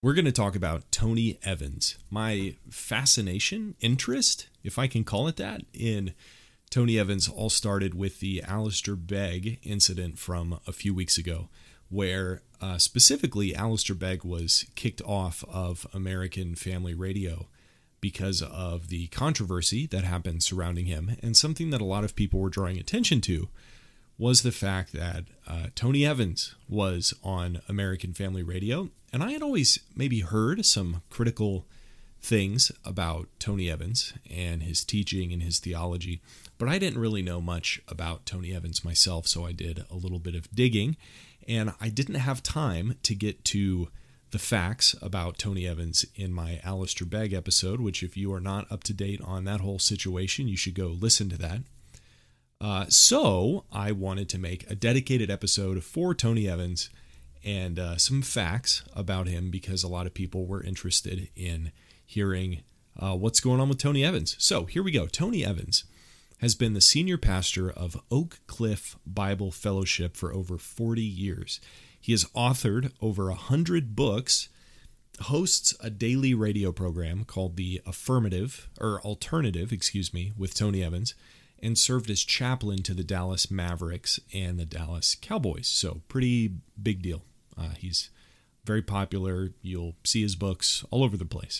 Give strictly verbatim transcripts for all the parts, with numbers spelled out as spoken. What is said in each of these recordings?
We're going to talk about Tony Evans. My fascination, interest, if I can call it that, in Tony Evans all started with the Alistair Begg incident from a few weeks ago, where uh, specifically Alistair Begg was kicked off of American Family Radio because of the controversy that happened surrounding him. And something that a lot of people were drawing attention to was the fact that uh, Tony Evans was on American Family Radio. And I had always maybe heard some critical things about Tony Evans and his teaching and his theology, but I didn't really know much about Tony Evans myself, so I did a little bit of digging, and I didn't have time to get to the facts about Tony Evans in my Alistair Begg episode, which if you are not up to date on that whole situation, you should go listen to that. Uh, so I wanted to make a dedicated episode for Tony Evans and uh, some facts about him because a lot of people were interested in hearing uh, what's going on with Tony Evans. So here we go. Tony Evans has been the senior pastor of Oak Cliff Bible Fellowship for over forty years. He has authored over one hundred books, hosts a daily radio program called The Affirmative, or Alternative, excuse me, with Tony Evans, and served as chaplain to the Dallas Mavericks and the Dallas Cowboys. So pretty big deal. Uh, he's very popular. You'll see his books all over the place.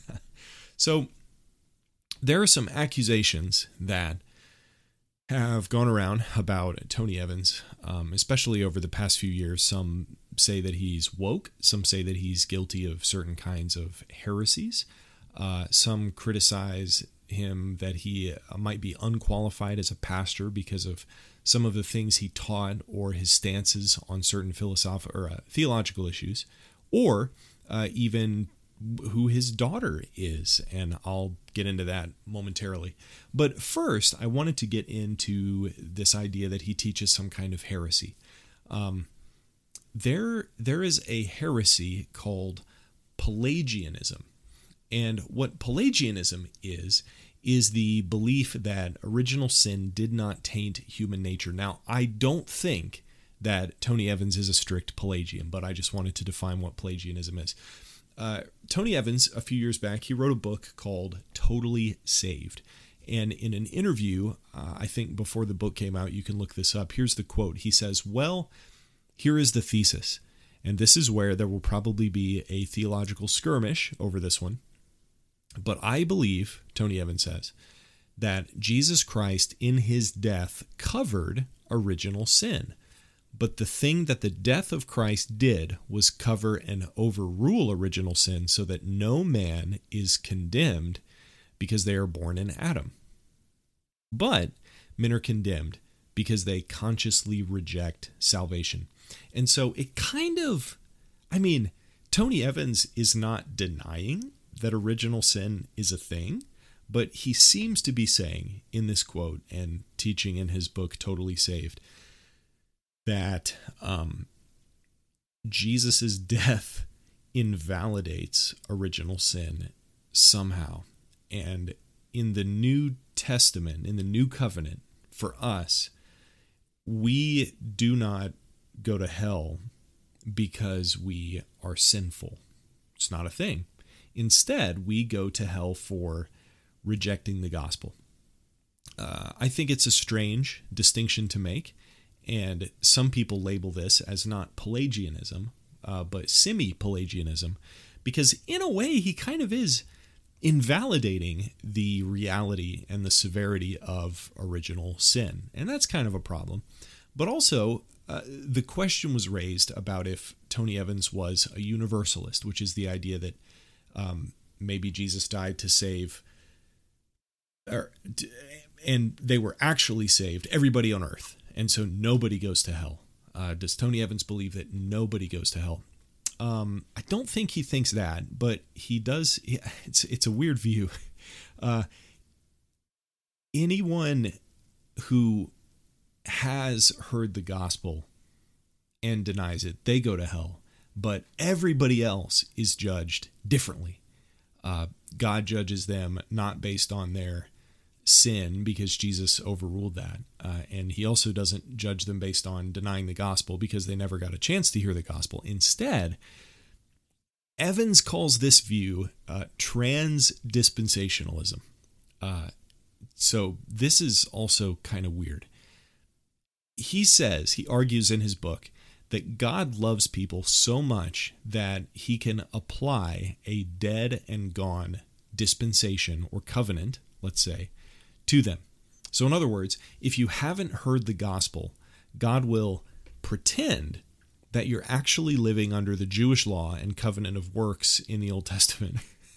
So there are some accusations that have gone around about Tony Evans, um, especially over the past few years. Some say that he's woke. Some say that he's guilty of certain kinds of heresies. Uh, some criticize him that he might be unqualified as a pastor because of some of the things he taught or his stances on certain philosophical or uh, theological issues, or uh, even who his daughter is. And I'll get into that momentarily. But first, I wanted to get into this idea that he teaches some kind of heresy. Um, there, there is a heresy called Pelagianism. And what Pelagianism is, is the belief that original sin did not taint human nature. Now, I don't think that Tony Evans is a strict Pelagian, but I just wanted to define what Pelagianism is. Uh, Tony Evans, a few years back, he wrote a book called Totally Saved. And in an interview, uh, I think before the book came out, you can look this up. Here's the quote. He says, "Well, here is the thesis." And this is where there will probably be a theological skirmish over this one. But I believe, Tony Evans says, that Jesus Christ in his death covered original sin. But the thing that the death of Christ did was cover and overrule original sin so that no man is condemned because they are born in Adam. But men are condemned because they consciously reject salvation. And so it kind of, I mean, Tony Evans is not denying that original sin is a thing, but he seems to be saying in this quote and teaching in his book, Totally Saved, that um, Jesus' death invalidates original sin somehow. And in the New Testament, in the New Covenant, for us, we do not go to hell because we are sinful. It's not a thing. Instead, we go to hell for rejecting the gospel. Uh, I think it's a strange distinction to make, and some people label this as not Pelagianism, uh, but semi-Pelagianism, because in a way, he kind of is invalidating the reality and the severity of original sin, and that's kind of a problem. But also, uh, the question was raised about if Tony Evans was a universalist, which is the idea that Um, maybe Jesus died to save, or, and they were actually saved, everybody on earth. And so nobody goes to hell. Uh, does Tony Evans believe that nobody goes to hell? Um, I don't think he thinks that, but he does. It's, it's a weird view. Uh, anyone who has heard the gospel and denies it, they go to hell. But everybody else is judged differently. Uh, God judges them not based on their sin because Jesus overruled that. Uh, and he also doesn't judge them based on denying the gospel because they never got a chance to hear the gospel. Instead, Evans calls this view uh, trans-dispensationalism. Uh, so this is also kind of weird. He says, he argues in his book, that God loves people so much that he can apply a dead and gone dispensation or covenant, let's say, to them. So in other words, if you haven't heard the gospel, God will pretend that you're actually living under the Jewish law and covenant of works in the Old Testament.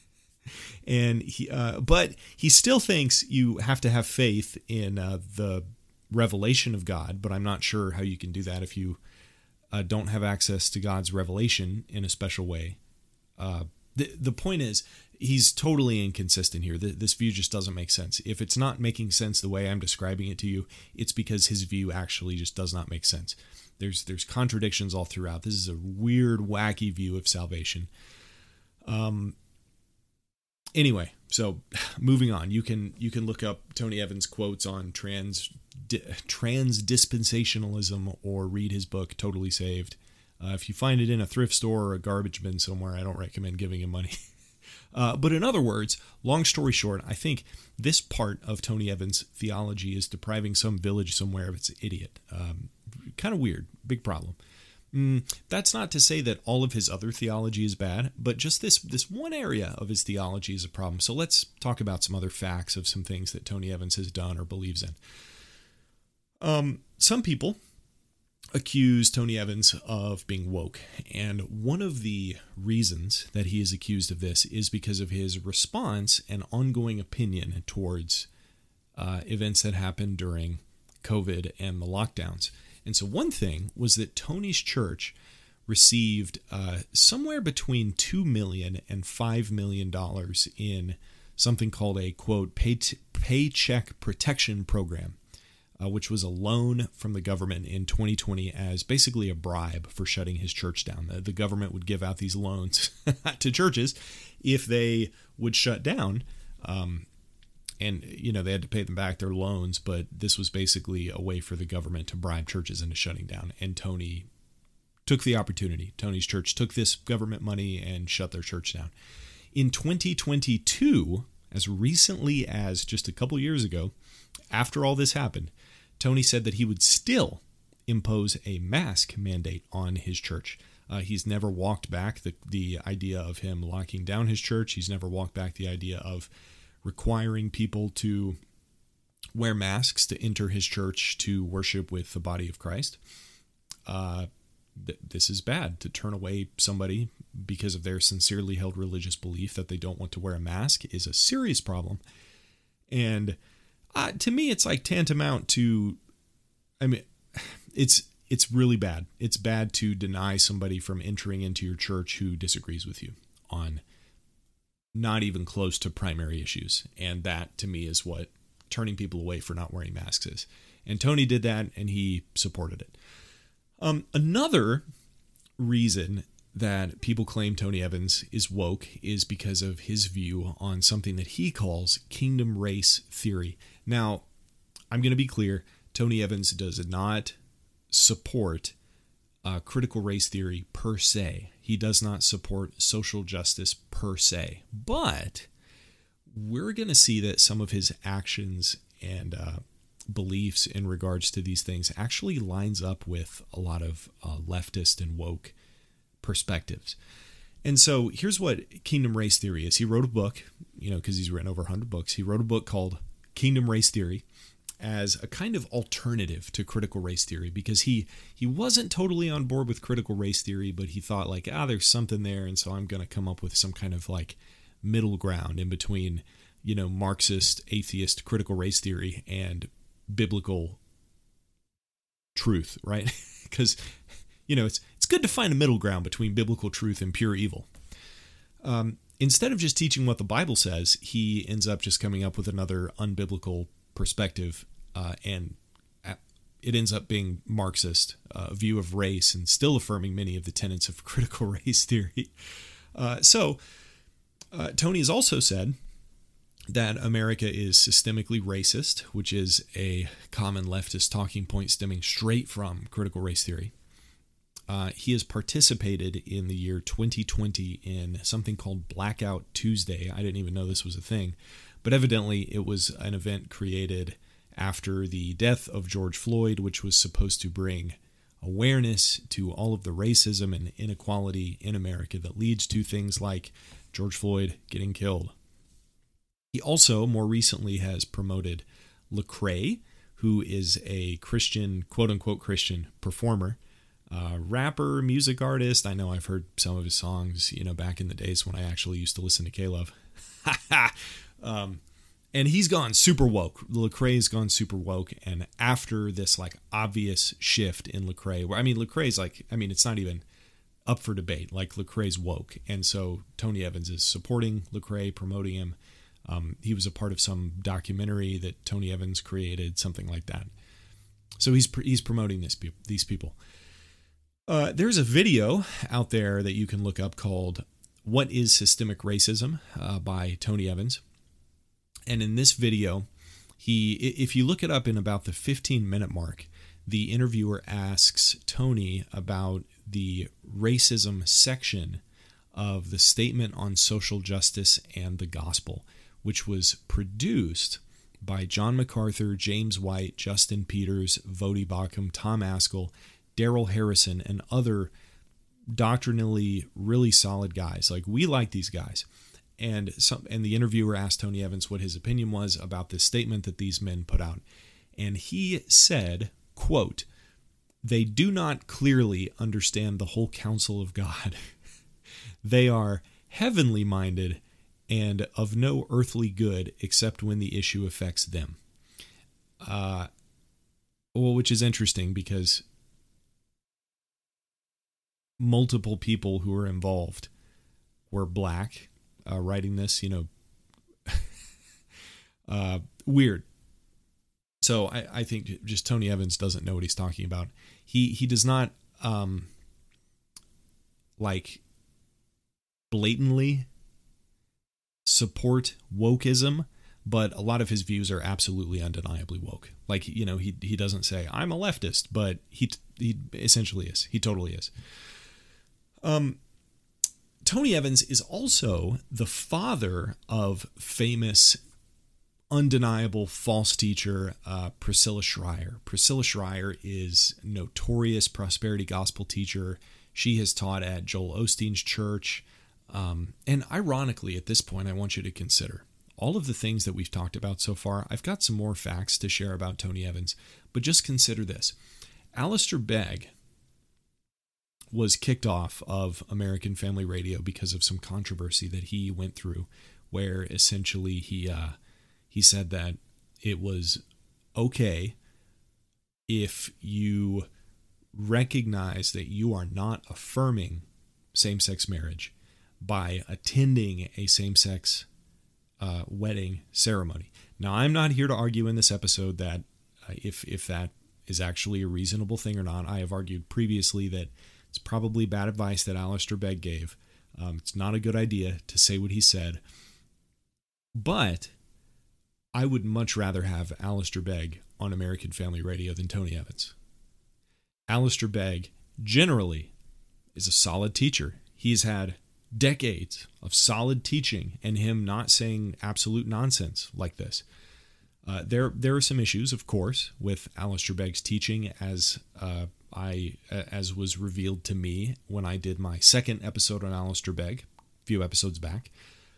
and he, uh, but he still thinks you have to have faith in uh, the revelation of God, but I'm not sure how you can do that if you Uh, don't have access to God's revelation in a special way. Uh, the, the point is, he's totally inconsistent here. The, this view just doesn't make sense. If it's not making sense the way I'm describing it to you, it's because his view actually just does not make sense. There's there's contradictions all throughout. This is a weird, wacky view of salvation. Um. Anyway, so moving on, you can you can look up Tony Evans' quotes on trans di, trans dispensationalism or read his book Totally Saved. Uh, if you find it in a thrift store or a garbage bin somewhere, I don't recommend giving him money. uh, but in other words, long story short, I think this part of Tony Evans' theology is depriving some village somewhere of its idiot. Um, kind of weird, big problem. Mm, that's not to say that all of his other theology is bad, but just this this one area of his theology is a problem. So let's talk about some other facts of some things that Tony Evans has done or believes in. Um, some people accuse Tony Evans of being woke, and one of the reasons that he is accused of this is because of his response and ongoing opinion towards uh, events that happened during COVID and the lockdowns. And so one thing was that Tony's church received uh, somewhere between two million dollars and five million dollars in something called a, quote, pay t- paycheck protection program, uh, which was a loan from the government in twenty twenty as basically a bribe for shutting his church down. The, the government would give out these loans to churches if they would shut down. Um, And, you know, they had to pay them back their loans, but this was basically a way for the government to bribe churches into shutting down. And Tony took the opportunity. Tony's church took this government money and shut their church down. In twenty twenty-two, as recently as just a couple years ago, after all this happened, Tony said that he would still impose a mask mandate on his church. Uh, he's never walked back the, the idea of him locking down his church. He's never walked back the idea of requiring people to wear masks to enter his church to worship with the body of Christ. Uh, th- this is bad. To turn away somebody because of their sincerely held religious belief that they don't want to wear a mask is a serious problem. And uh, to me, it's like tantamount to, I mean, it's it's really bad. It's bad to deny somebody from entering into your church who disagrees with you on not even close to primary issues. And that, to me, is what turning people away for not wearing masks is. And Tony did that, and he supported it. Um, another reason that people claim Tony Evans is woke is because of his view on something that he calls kingdom race theory. Now, I'm going to be clear, Tony Evans does not support uh, critical race theory per se. He does not support social justice per se, but we're going to see that some of his actions and uh, beliefs in regards to these things actually lines up with a lot of uh, leftist and woke perspectives. And so here's what kingdom race theory is. He wrote a book, you know, because he's written over one hundred books. He wrote a book called Kingdom Race Theory as a kind of alternative to critical race theory, because he he wasn't totally on board with critical race theory, but he thought like, ah, there's something there, and so I'm going to come up with some kind of like middle ground in between, you know, Marxist, atheist, critical race theory and biblical truth, right? Because, you know, it's it's good to find a middle ground between biblical truth and pure evil. Um, instead of just teaching what the Bible says, he ends up just coming up with another unbiblical perspective, uh, and it ends up being Marxist, a uh, view of race, and still affirming many of the tenets of critical race theory. Uh, so, uh, Tony has also said that America is systemically racist, which is a common leftist talking point stemming straight from critical race theory. Uh, he has participated in the year twenty twenty in something called Blackout Tuesday. I didn't even know this was a thing, but evidently it was an event created after the death of George Floyd, which was supposed to bring awareness to all of the racism and inequality in America that leads to things like George Floyd getting killed. He also more recently has promoted Lecrae, who is a Christian, quote-unquote Christian performer, uh, rapper, music artist. I know I've heard some of his songs, you know, back in the days when I actually used to listen to K-Love. um, and he's gone super woke. Lecrae's gone super woke, and after this, like, obvious shift in Lecrae, where, I mean, Lecrae's like, I mean, it's not even up for debate. Like, Lecrae's woke, and so Tony Evans is supporting Lecrae, promoting him. Um, he was a part of some documentary that Tony Evans created, something like that. So he's he's promoting this these people. Uh, there's a video out there that you can look up called "What is Systemic Racism?" uh, by Tony Evans. And in this video, he if you look it up in about the fifteen minute mark, the interviewer asks Tony about the racism section of the Statement on Social Justice and the Gospel, which was produced by John MacArthur, James White, Justin Peters, Vodi Bakum, Tom Askell, Daryl Harrison, and other doctrinally really solid guys. Like, we like these guys. And some, and the interviewer asked Tony Evans what his opinion was about this statement that these men put out. And he said, quote, "They do not clearly understand the whole counsel of God. They are heavenly minded and of no earthly good except when the issue affects them." Uh, well, which is interesting because multiple people who were involved were black, uh, writing this, you know, uh, weird. So I, I think just Tony Evans doesn't know what he's talking about. He, he does not, um, like blatantly support wokeism, but a lot of his views are absolutely undeniably woke. Like, you know, he he doesn't say I'm a leftist, but he he essentially is. He totally is. Um, Tony Evans is also the father of famous, undeniable false teacher uh, Priscilla Shirer. Priscilla Shirer is notorious prosperity gospel teacher. She has taught at Joel Osteen's church. Um, and ironically, at this point, I want you to consider all of the things that we've talked about so far. I've got some more facts to share about Tony Evans, but just consider this. Alistair Begg was kicked off of American Family Radio because of some controversy that he went through, where essentially he uh, he said that it was okay if you recognize that you are not affirming same-sex marriage by attending a same-sex uh, wedding ceremony. Now, I'm not here to argue in this episode that uh, if if that is actually a reasonable thing or not. I have argued previously that it's probably bad advice that Alistair Begg gave. Um, it's not a good idea to say what he said. But I would much rather have Alistair Begg on American Family Radio than Tony Evans. Alistair Begg generally is a solid teacher. He's had decades of solid teaching and him not saying absolute nonsense like this. Uh, there there are some issues, of course, with Alistair Begg's teaching, as uh, I as was revealed to me when I did my second episode on Alistair Begg a few episodes back.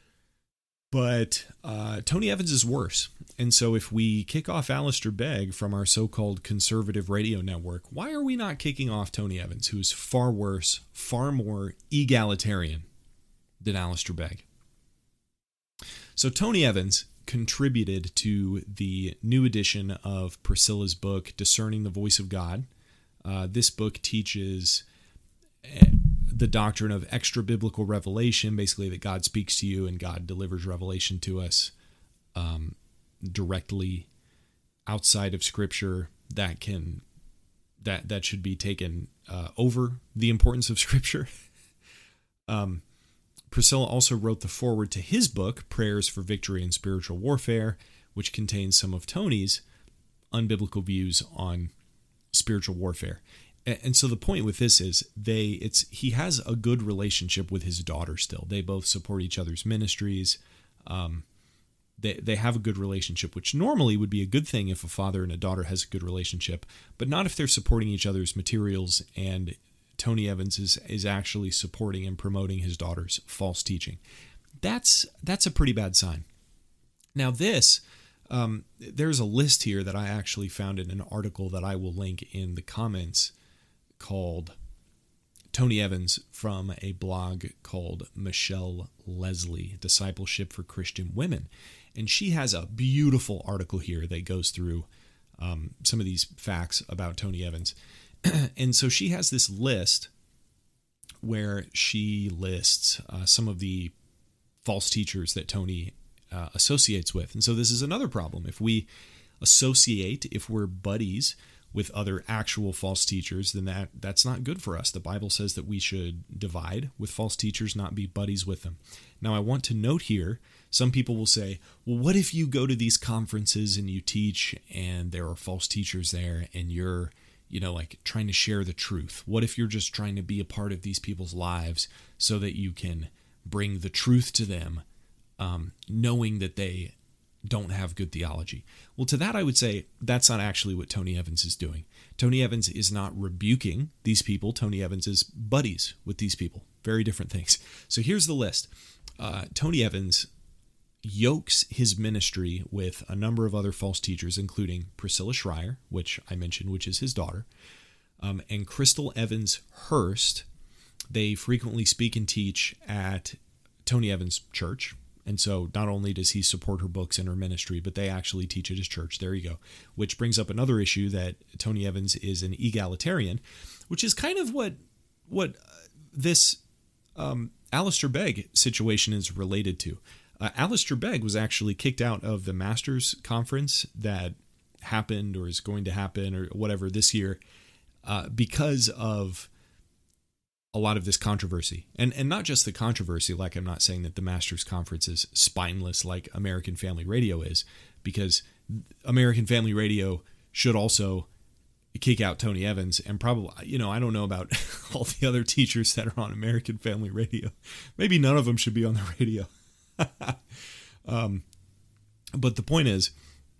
But uh, Tony Evans is worse. And so if we kick off Alistair Begg from our so-called conservative radio network, why are we not kicking off Tony Evans, who's far worse, far more egalitarian than Alistair Begg? So Tony Evans contributed to the new edition of Priscilla's book, Discerning the Voice of God. Uh, this book teaches the doctrine of extra-biblical revelation, basically that God speaks to you and God delivers revelation to us um, directly outside of Scripture that can that that should be taken uh, over the importance of Scripture. um, Priscilla also wrote the foreword to his book, Prayers for Victory in Spiritual Warfare, which contains some of Tony's unbiblical views on spiritual warfare. And so the point with this is they it's he has a good relationship with his daughter still. They both support each other's ministries. Um, they they have a good relationship, which normally would be a good thing if a father and a daughter has a good relationship, but not if they're supporting each other's materials and Tony Evans is is actually supporting and promoting his daughter's false teaching. That's that's a pretty bad sign. Now this, um, there's a list here that I actually found in an article that I will link in the comments called Tony Evans from a blog called Michelle Leslie, Discipleship for Christian Women. And she has a beautiful article here that goes through um, some of these facts about Tony Evans. And so she has this list where she lists uh, some of the false teachers that Tony uh, associates with. And so this is another problem. If we associate, if we're buddies with other actual false teachers, then that that's not good for us. The Bible says that we should divide with false teachers, not be buddies with them. Now, I want to note here, some people will say, well, what if you go to these conferences and you teach and there are false teachers there and you're, you know, like trying to share the truth? What if you're just trying to be a part of these people's lives so that you can bring the truth to them, um, knowing that they don't have good theology? Well, to that I would say that's not actually what Tony Evans is doing. Tony Evans is not rebuking these people. Tony Evans is buddies with these people. Very different things. So here's the list. Uh, Tony Evans yokes his ministry with a number of other false teachers, including Priscilla Schreier, which I mentioned, which is his daughter, um, and Crystal Evans Hurst. They frequently speak and teach at Tony Evans' church. And so not only does he support her books and her ministry, but they actually teach at his church. There you go. Which brings up another issue, that Tony Evans is an egalitarian, which is kind of what what this um, Alistair Begg situation is related to. Uh, Alistair Begg was actually kicked out of the Masters Conference that happened or is going to happen or whatever this year uh, because of a lot of this controversy. And and not just the controversy, like I'm not saying that the Masters Conference is spineless like American Family Radio is, because American Family Radio should also kick out Tony Evans, and probably, you know, I don't know about all the other teachers that are on American Family Radio. Maybe none of them should be on the radio. um, but the point is,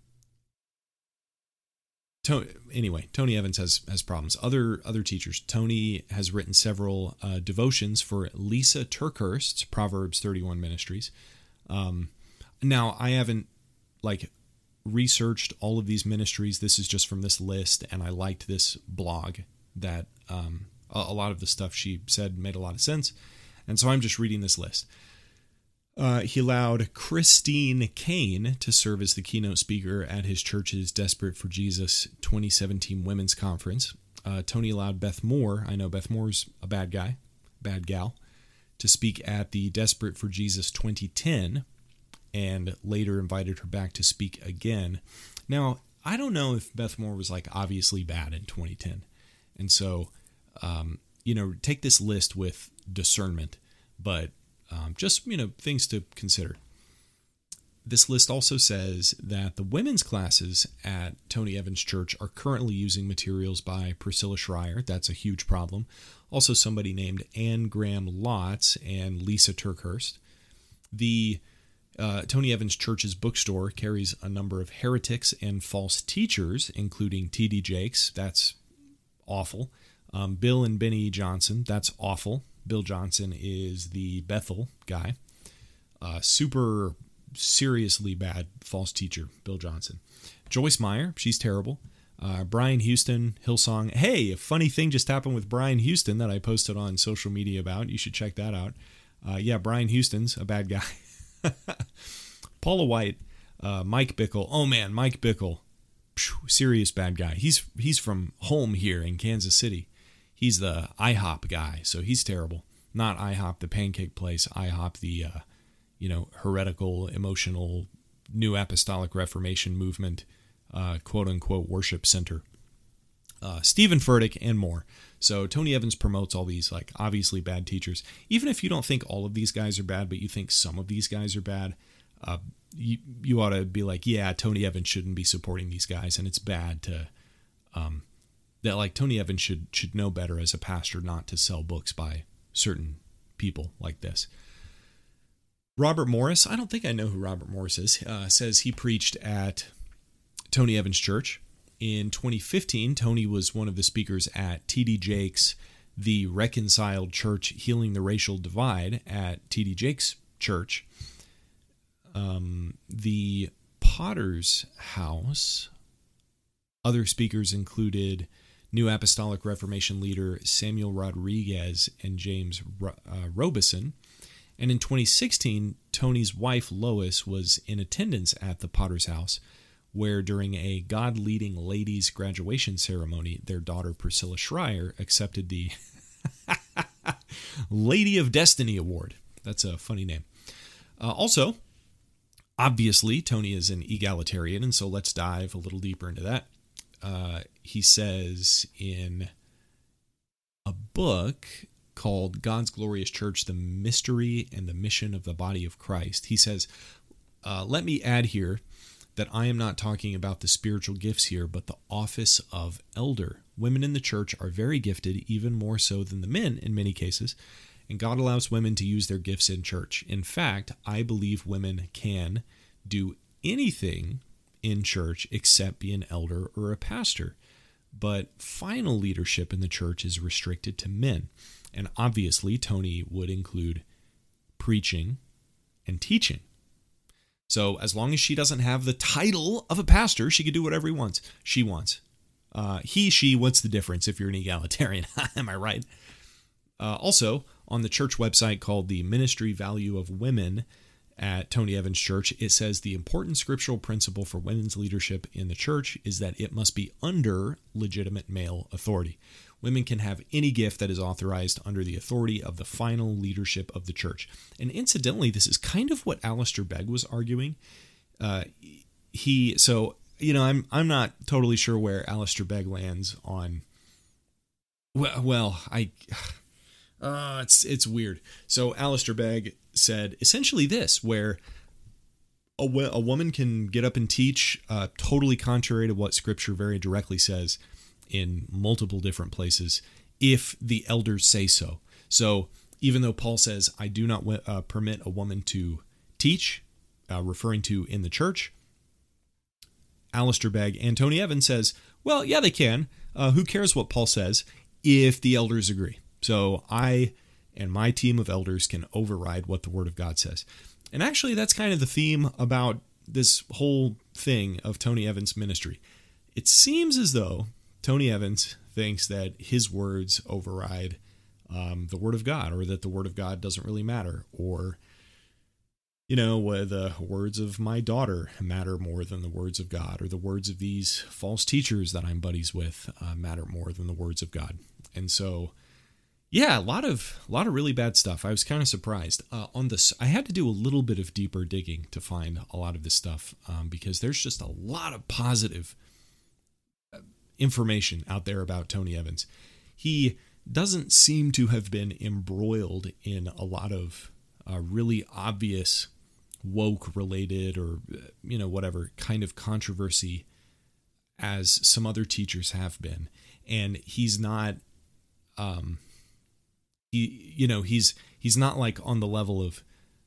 Tony, anyway, Tony Evans has has problems. Other other teachers. Tony has written several uh, devotions for Lisa TerKeurst's Proverbs thirty-one Ministries. Um, now, I haven't like researched all of these ministries. This is just from this list, and I liked this blog that um, a, a lot of the stuff she said made a lot of sense, and so I'm just reading this list. Uh, he allowed Christine Caine to serve as the keynote speaker at his church's Desperate for Jesus twenty seventeen Women's Conference. Uh, Tony allowed Beth Moore, I know Beth Moore's a bad guy, bad gal, to speak at the Desperate for Jesus twenty ten, and later invited her back to speak again. Now, I don't know if Beth Moore was like obviously bad in twenty ten. And so, um, you know, take this list with discernment, but Um, just, you know, things to consider. This list also says that the women's classes at Tony Evans' church are currently using materials by Priscilla Schreier. That's a huge problem. Also somebody named Anne Graham Lotz and Lisa TerKeurst. The uh, Tony Evans' church's bookstore carries a number of heretics and false teachers, including T D Jakes. That's awful. Um, Bill and Benny Johnson. That's awful. Bill Johnson is the Bethel guy. Uh, super seriously bad false teacher, Bill Johnson. Joyce Meyer, she's terrible. Uh, Brian Houston, Hillsong. Hey, a funny thing just happened with Brian Houston that I posted on social media about. You should check that out. Uh, yeah, Brian Houston's a bad guy. Paula White, uh, Mike Bickle. Oh man, Mike Bickle, phew, serious bad guy. He's he's from home here in Kansas City. He's the IHOP guy, so he's terrible. Not IHOP, the pancake place. IHOP, the, uh, you know, heretical, emotional, New Apostolic Reformation movement, uh, quote-unquote, worship center. Uh, Stephen Furtick, and more. So Tony Evans promotes all these, like, obviously bad teachers. Even if you don't think all of these guys are bad, but you think some of these guys are bad, uh, you, you ought to be like, yeah, Tony Evans shouldn't be supporting these guys, and it's bad to... Um, that like Tony Evans should should know better as a pastor not to sell books by certain people like this. Robert Morris, I don't think I know who Robert Morris is, uh, says he preached at Tony Evans Church. In twenty fifteen, Tony was one of the speakers at T D Jakes' The Reconciled Church Healing the Racial Divide at T D Jakes' church. Um, the Potter's House, other speakers included New Apostolic Reformation leader Samuel Rodriguez and James uh, Robeson. And in twenty sixteen, Tony's wife Lois was in attendance at the Potter's House, where during a God-leading ladies' graduation ceremony, their daughter Priscilla Schreier accepted the Lady of Destiny Award. That's a funny name. Uh, also, obviously, Tony is an egalitarian, and so let's dive a little deeper into that. Uh, he says in a book called God's Glorious Church, The Mystery and the Mission of the Body of Christ, he says, uh, let me add here that I am not talking about the spiritual gifts here, but the office of elder. Women in the church are very gifted, even more so than the men in many cases, and God allows women to use their gifts in church. In fact, I believe women can do anything in church except be an elder or a pastor. But final leadership in the church is restricted to men. And obviously, Tony would include preaching and teaching. So as long as she doesn't have the title of a pastor, she can do whatever he wants. She wants. Uh, he, she, what's the difference if you're an egalitarian? Am I right? Uh, also, on the church website called The Ministry Value of Women at Tony Evans Church, it says the important scriptural principle for women's leadership in the church is that it must be under legitimate male authority. Women can have any gift that is authorized under the authority of the final leadership of the church. And incidentally, this is kind of what Alistair Begg was arguing. Uh, he, so, you know, I'm I'm not totally sure where Alistair Begg lands on. Well, well I, uh, it's it's weird. So Alistair Begg said essentially this, where a, a woman can get up and teach uh, totally contrary to what Scripture very directly says in multiple different places, if the elders say so. So even though Paul says, I do not uh, permit a woman to teach, uh, referring to in the church, Alistair Begg and Tony Evans says, well, yeah, they can. Uh, who cares what Paul says if the elders agree? So I and my team of elders can override what the Word of God says. And actually, that's kind of the theme about this whole thing of Tony Evans' ministry. It seems as though Tony Evans thinks that his words override um, the Word of God, or that the Word of God doesn't really matter, or, you know, uh, the words of my daughter matter more than the words of God, or the words of these false teachers that I'm buddies with uh, matter more than the words of God. And so, yeah, a lot of a lot of really bad stuff. I was kind of surprised uh, on this. I had to do a little bit of deeper digging to find a lot of this stuff um, because there's just a lot of positive information out there about Tony Evans. He doesn't seem to have been embroiled in a lot of uh, really obvious woke related or, you know, whatever kind of controversy as some other teachers have been. And he's not, um, he, you know, he's, he's not like on the level of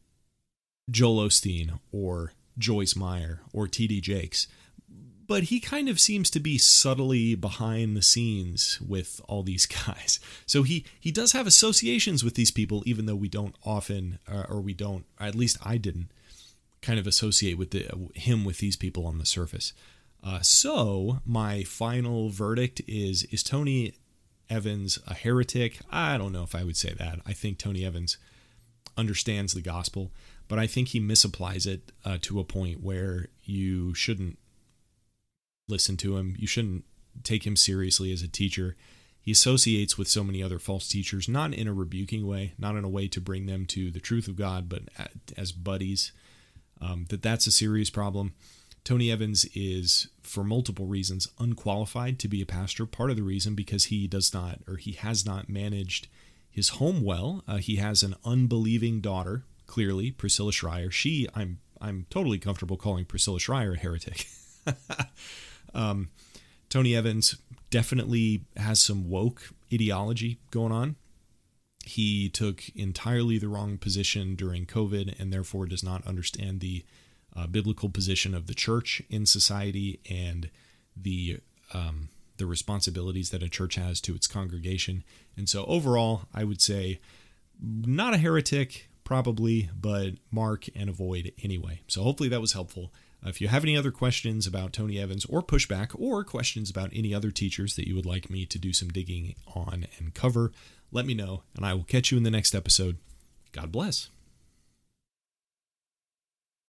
Joel Osteen or Joyce Meyer or T D Jakes, but he kind of seems to be subtly behind the scenes with all these guys. So he, he does have associations with these people, even though we don't often, uh, or we don't, at least I didn't, kind of associate with the, him with these people on the surface. Uh, so my final verdict is, is Tony Evans a heretic? I don't know if I would say that. I think Tony Evans understands the gospel, but I think he misapplies it uh, to a point where you shouldn't listen to him. You shouldn't take him seriously as a teacher. He associates with so many other false teachers, not in a rebuking way, not in a way to bring them to the truth of God, but as buddies. Um, that that's a serious problem. Tony Evans is, for multiple reasons, unqualified to be a pastor. Part of the reason because he does not, or he has not managed his home well. Uh, he has an unbelieving daughter, clearly, Priscilla Schreier. She, I'm, I'm totally comfortable calling Priscilla Schreier a heretic. um, Tony Evans definitely has some woke ideology going on. He took entirely the wrong position during COVID and therefore does not understand the uh, biblical position of the church in society and the um, the responsibilities that a church has to its congregation. And so overall, I would say not a heretic, probably, but mark and avoid anyway. So hopefully that was helpful. Uh, if you have any other questions about Tony Evans or pushback or questions about any other teachers that you would like me to do some digging on and cover, let me know, and I will catch you in the next episode. God bless.